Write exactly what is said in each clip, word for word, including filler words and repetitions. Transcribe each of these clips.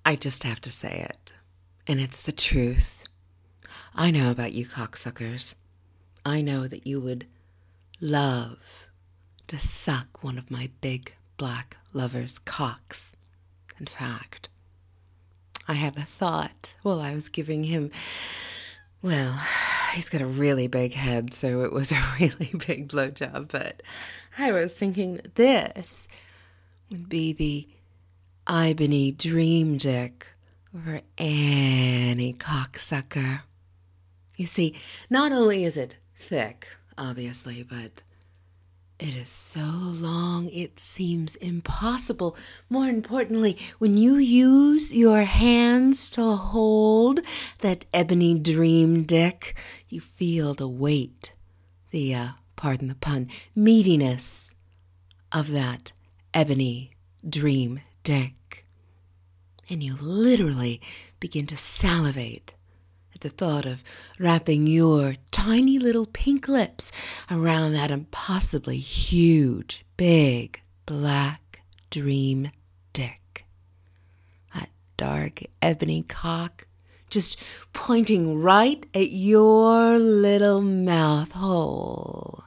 I just have to say it. And it's the truth. I know about you cocksuckers. I know that you would love to suck one of my big black lover's cocks. In fact, I had the thought while I was giving him, well, he's got a really big head, so it was a really big blowjob, but I was thinking that this would be the Ebony dream dick for any cocksucker. You see, not only is it thick, obviously, but it is so long it seems impossible. More importantly, when you use your hands to hold that ebony dream dick, you feel the weight, the, uh, pardon the pun, meatiness of that ebony dream dick. And you literally begin to salivate at the thought of wrapping your tiny little pink lips around that impossibly huge, big, black dream dick. That dark ebony cock just pointing right at your little mouth hole.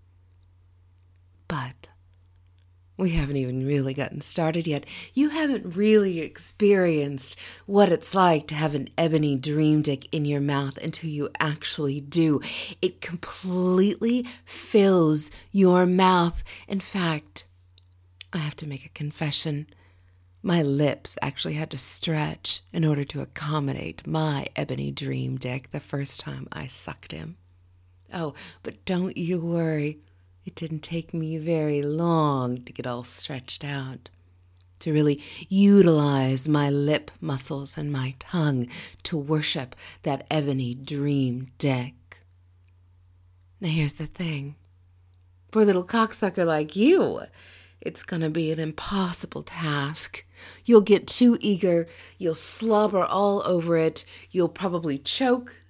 But we haven't even really gotten started yet. You haven't really experienced what it's like to have an ebony dream dick in your mouth until you actually do. It completely fills your mouth. In fact, I have to make a confession. My lips actually had to stretch in order to accommodate my ebony dream dick the first time I sucked him. Oh, but don't you worry. It didn't take me very long to get all stretched out, to really utilize my lip muscles and my tongue to worship that ebony dream dick. Now here's the thing. For a little cocksucker like you, it's going to be an impossible task. You'll get too eager, you'll slobber all over it, you'll probably choke,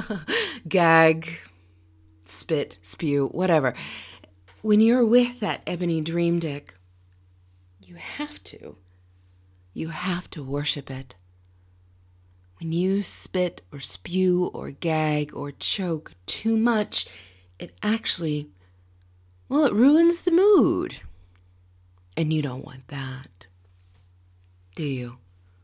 gag, spit, spew, whatever. When you're with that ebony dream dick, you have to. You have to worship it. When you spit or spew or gag or choke too much, it actually, well, it ruins the mood. And you don't want that, do you?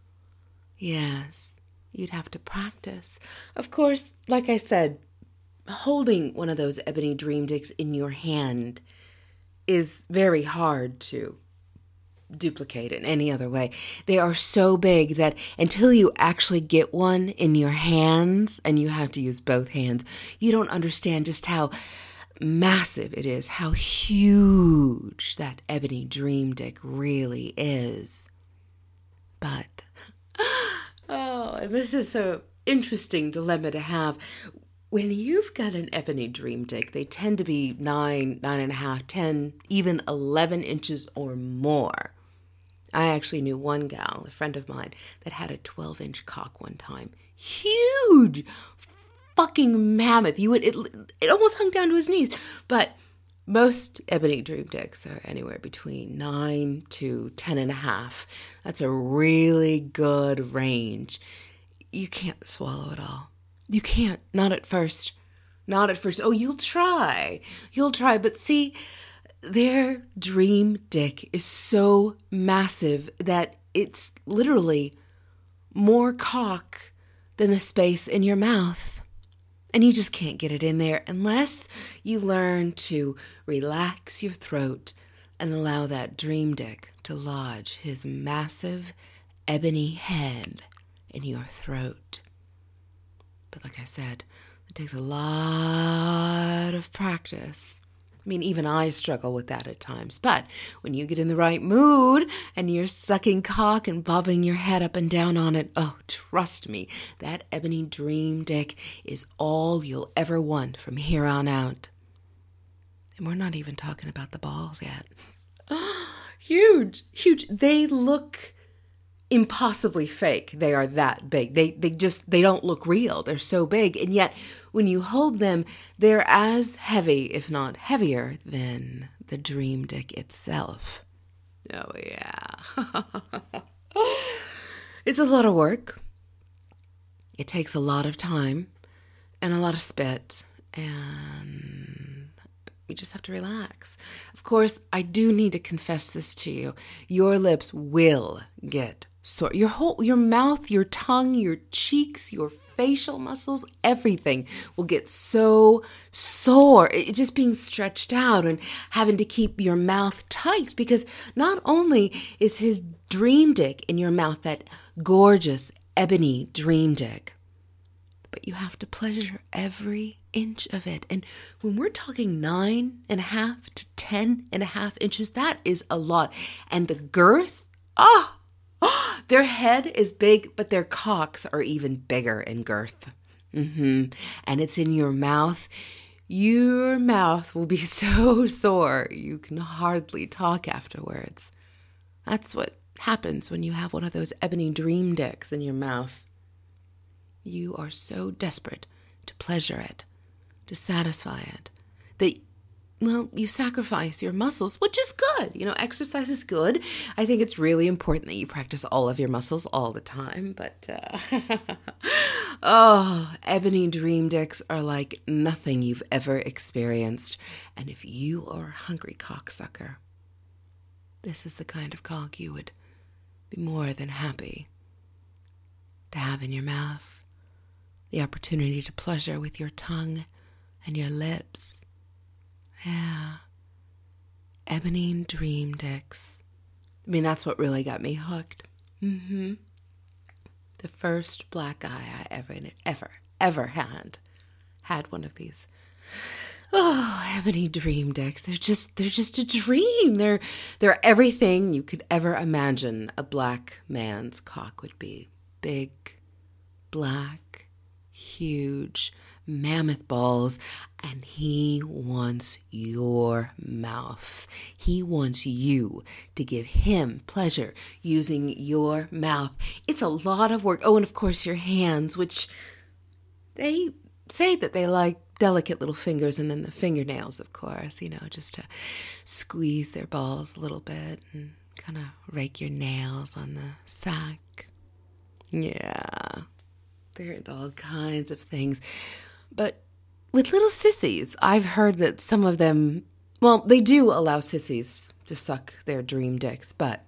Yes, you'd have to practice. Of course, like I said, holding one of those ebony dream dicks in your hand is very hard to duplicate in any other way. They are so big that until you actually get one in your hands, and you have to use both hands, you don't understand just how massive it is, how huge that ebony dream dick really is. But, oh, and this is so interesting dilemma to have. When you've got an ebony dream dick, they tend to be nine, nine and a half, ten, even eleven inches or more. I actually knew one gal, a friend of mine, that had a twelve-inch cock one time. Huge, fucking mammoth. You would it, it almost hung down to his knees. But most ebony dream dicks are anywhere between nine to ten and a half. That's a really good range. You can't swallow it all. You can't. Not at first. Not at first. Oh, you'll try. You'll try. But see, their dream dick is so massive that it's literally more cock than the space in your mouth. And you just can't get it in there unless you learn to relax your throat and allow that dream dick to lodge his massive ebony head in your throat. But like I said, it takes a lot of practice. I mean, even I struggle with that at times. But when you get in the right mood and you're sucking cock and bobbing your head up and down on it, oh, trust me, that ebony dream dick is all you'll ever want from here on out. And we're not even talking about the balls yet. Huge, huge. They look impossibly fake. They are that big. They they just, they don't look real. They're so big. And yet, when you hold them, they're as heavy, if not heavier, than the dream dick itself. Oh, yeah. It's a lot of work. It takes a lot of time and a lot of spit, and you just have to relax. Of course, I do need to confess this to you. Your lips will get sore. Your whole, your mouth, your tongue, your cheeks, your facial muscles, everything will get so sore. It just being stretched out and having to keep your mouth tight, because not only is his dream dick in your mouth, that gorgeous ebony dream dick, but you have to pleasure every inch of it. And when we're talking nine and a half to ten and a half inches, that is a lot. And the girth, ah, oh, their head is big, but their cocks are even bigger in girth. Mm-hmm. And it's in your mouth. Your mouth will be so sore you can hardly talk afterwards. That's what happens when you have one of those ebony dream dicks in your mouth. You are so desperate to pleasure it, to satisfy it, that, well, you sacrifice your muscles, which is good. You know, exercise is good. I think it's really important that you practice all of your muscles all the time. But, uh, oh, ebony dream dicks are like nothing you've ever experienced. And if you are a hungry cocksucker, this is the kind of cock you would be more than happy to have in your mouth. The opportunity to pleasure with your tongue and your lips. Yeah. Ebony dream dicks. I mean, that's what really got me hooked. Mm-hmm. The first black guy I ever, ever, ever had, had one of these. Oh, ebony dream dicks. They're just, they're just a dream. They're, they're everything you could ever imagine a black man's cock would be. Big, black, huge, mammoth balls, and he wants your mouth. He wants you to give him pleasure using your mouth. It's a lot of work. Oh, and of course your hands, which they say that they like delicate little fingers, and then the fingernails, of course, you know, just to squeeze their balls a little bit and kind of rake your nails on the sack. Yeah. There are all kinds of things. But with little sissies, I've heard that some of them, well, they do allow sissies to suck their dream dicks, but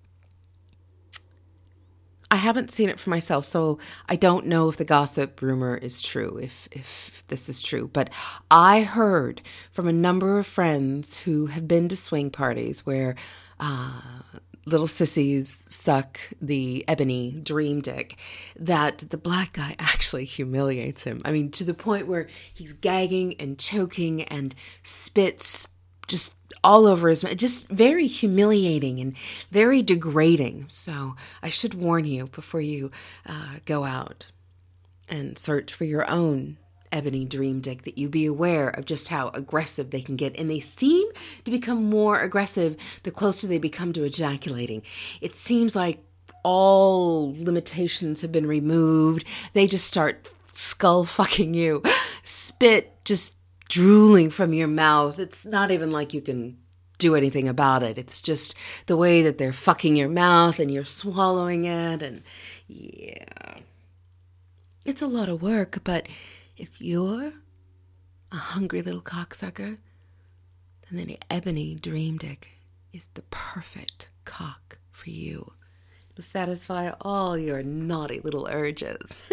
I haven't seen it for myself, so I don't know if the gossip rumor is true, if if this is true. But I heard from a number of friends who have been to swing parties where uh, little sissies suck the ebony dream dick, that the black guy actually humiliates him. I mean, to the point where he's gagging and choking and spits just all over his mouth. Just very humiliating and very degrading. So I should warn you before you uh, go out and search for your own ebony dream dick, that you be aware of just how aggressive they can get. And they seem to become more aggressive the closer they become to ejaculating. It seems like all limitations have been removed. They just start skull fucking you. Spit just drooling from your mouth. It's not even like you can do anything about it. It's just the way that they're fucking your mouth and you're swallowing it. And yeah, it's a lot of work, but if you're a hungry little cocksucker, then the ebony dream dick is the perfect cock for you to satisfy all your naughty little urges.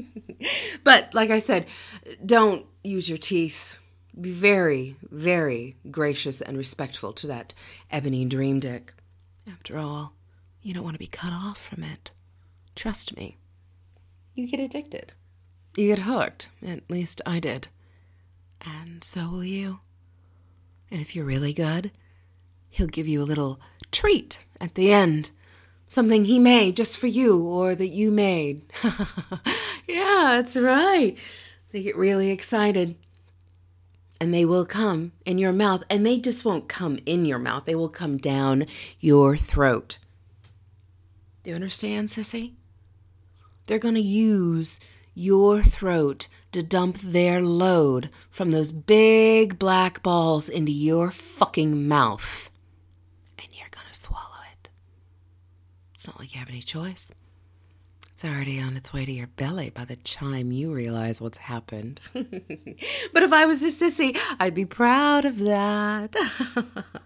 But like I said, don't use your teeth. Be very, very gracious and respectful to that ebony dream dick. After all, you don't want to be cut off from it. Trust me. You get addicted. You get hooked. At least I did. And so will you. And if you're really good, he'll give you a little treat at the end. Something he made just for you, or that you made. Yeah, that's right. They get really excited. And they will come in your mouth. And they just won't come in your mouth. They will come down your throat. Do you understand, sissy? They're going to use your throat to dump their load from those big black balls into your fucking mouth. And you're going to swallow it. It's not like you have any choice. It's already on its way to your belly by the time you realize what's happened. But if I was a sissy, I'd be proud of that.